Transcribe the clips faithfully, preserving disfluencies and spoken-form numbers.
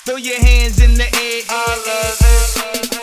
Throw your hands in the air. I love it.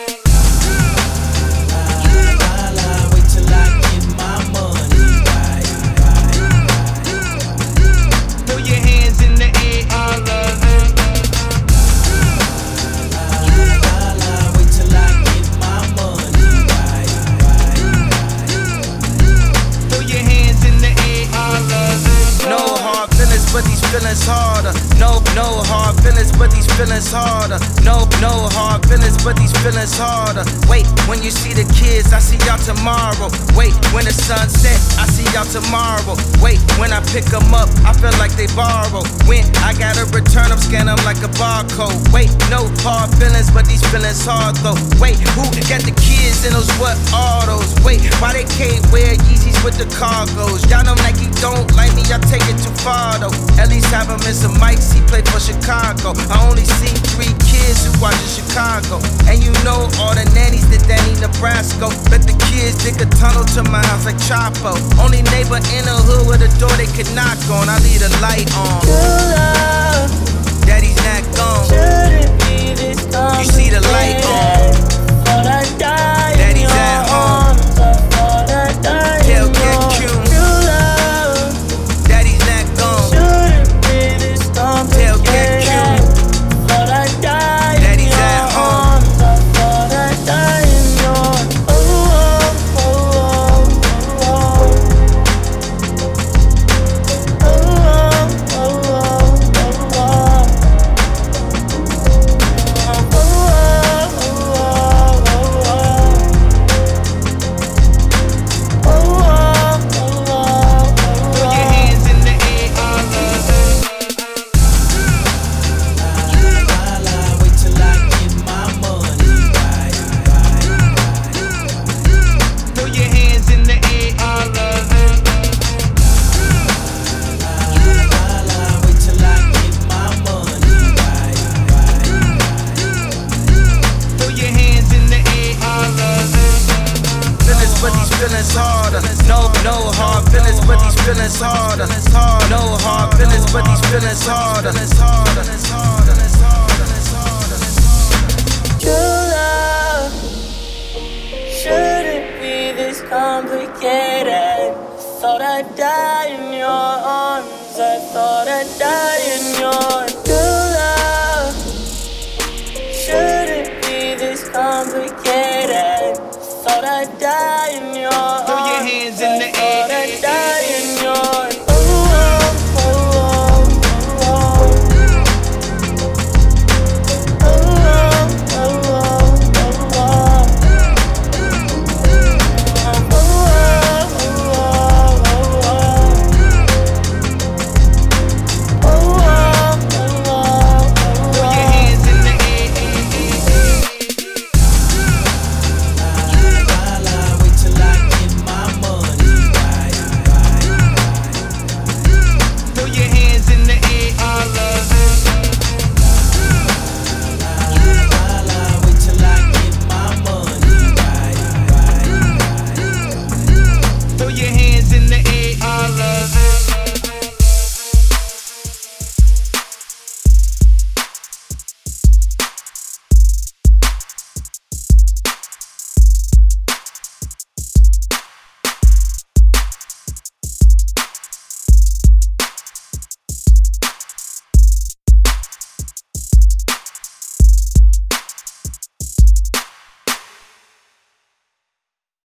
But these feelings harder. No, no hard feelings, but these feelings harder. No, no hard feelings, but these feelings harder. Wait, when you see the kids, I see y'all tomorrow. Wait, when the sun sets, I see y'all tomorrow. Wait, when I pick them up, I feel like they borrow. When I gotta return them, scan them like a barcode. Wait, no hard feelings, but these feelings hard though. Wait, who got the kids in those what autos? Wait, why they can't wear Yeezys with the cargos? Y'all know Nike don't like me, I take it too far though. At least have him in some mics, he played for Chicago. I only see three kids who watch in Chicago. And you know all the nannies that Danny Nebraska. Bet the kids dig a tunnel to my house like Chapo. Only neighbor in the hood with a door they could knock on. I leave the light on. True love, Daddy's not gone. shouldn't be this complicated. You see the light on. Thought I died Daddy's in your at home. arms. I thought I died Tell in Get yours. Q. True love, Daddy's not gone. shouldn't be this Tell Get Q. complicated. Thought I died Daddy's in at your home. arms. I thought I died in yours. Oh, oh, oh, oh, oh. Oh, oh, oh, oh, oh. Throw your hands in the air. I love it. Wait till I get my money right. Throw your hands in the air. I love it. Wait till I get my money right. Throw your hands in the air. I love it. Feelings, but these feelings harder. No, no hard feelings, but these feelings harder. No hard feelings, but these feelings harder. True love shouldn't be this complicated. Thought I'd die in your arms.